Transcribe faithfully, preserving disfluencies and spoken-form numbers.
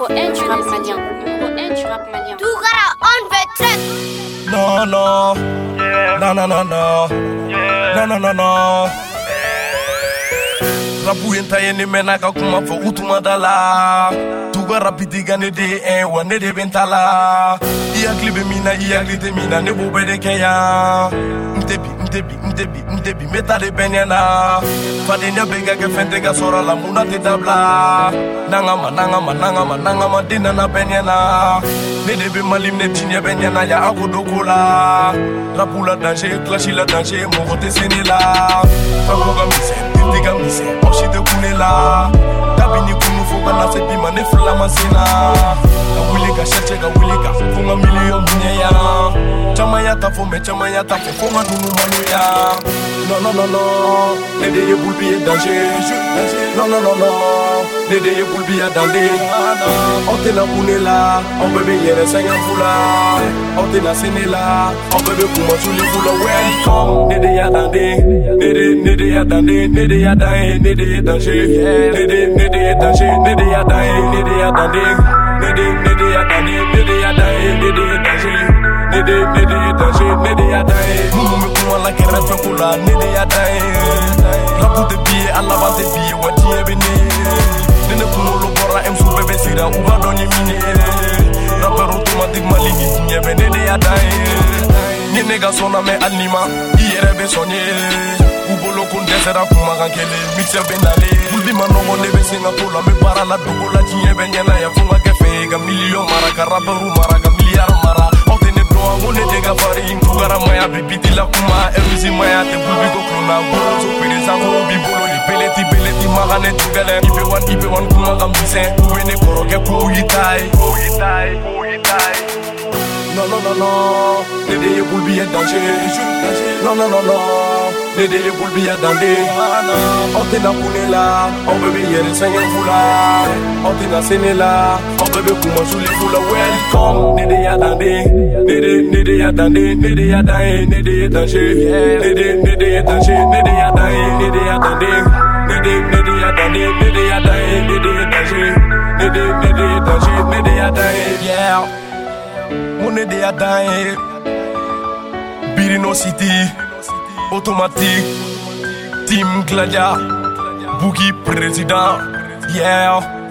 Numéro un du rap malien. Numéro un du rap malien. Tougara on veut track. Non, non. Non, non, non, non. Non, non, non, non. Rapu yenta yene mena ka kuma fo utuma dala. Tuga rapiti gane de en wa ne de bentala. Iya klibe mina iya klite mina ne bo bede keya. Mtebi mtebi mtebi mtebi meta de benyana. Fadenya bega ke fente ga sora la muna te tabla. Nangama nangama nangama nangama dina na benyana. Ne de be malim ne tinya benyana ya akodokola. Rapu la danger clashi la danger mo kote senela. Fakoga mise diga mise oshi te kunela tabini kunu fo kana se bima ne flama sena ka wuli ka cherche ka wuli ka funga million bunya chama ya ta fo me chama ya ta fo funga dunu manuya non non non non ne de ye bulbi e danger non non non non ne de ye bulbi ya dande on te na kunela on bebe yere sanya fula on te na senela on bebe kuma suli fula welcome ne de ya dande ne de ne de ya dande ne de ya dande ne de ya danger ne de ne de ya danger ne de ya dande ne de ya dande ne de ne de ya dande ne de ya dande ne de ya danger ne de ne de ya danger ne de ya dande mumu me kuma la kera fe kula ne de ya dande rapu de biye alla ba de biye wati ebene ne ne kuma lo bora em su bebe sira u ba donye mine rapper automatique malingi nyebe ne de ya dande ni nega sona me anima iyere be sonye ubolo kun desera kuma kankele mixe benale bulbi manongo nebe singa tola me para la dogo la tinye benyana ya funga kefe ga million mara karabaru mara ga milliard mara otene do ngone dega fari ngara maya bibiti la kuma eruzi maya te bulbi go klona bolo so pere sango bibolo li beleti beleti magane tugale ibe wan ibe wan kuma ga mise uwene koroke ko yitai ko yitai ko yitai non non non non ne de ye bulbi e danger non non non non ne de ye bulbi e danger on te na kunela on bebe yere sanya fula on te na senela on bebe kuma suli fula welcome ne de ya dande ne de ne de ya dande ne de ya dande ne de ya danger ne de ne de ya danger ne de ya dande ne de ya dande ne de ne de ya dande ne de ya dande ne de ya danger ne de ne de ya danger ne de ya dande yeah Mone de Adain, Birino City, Automatique, Team Gladia, Boogie Président, yeah.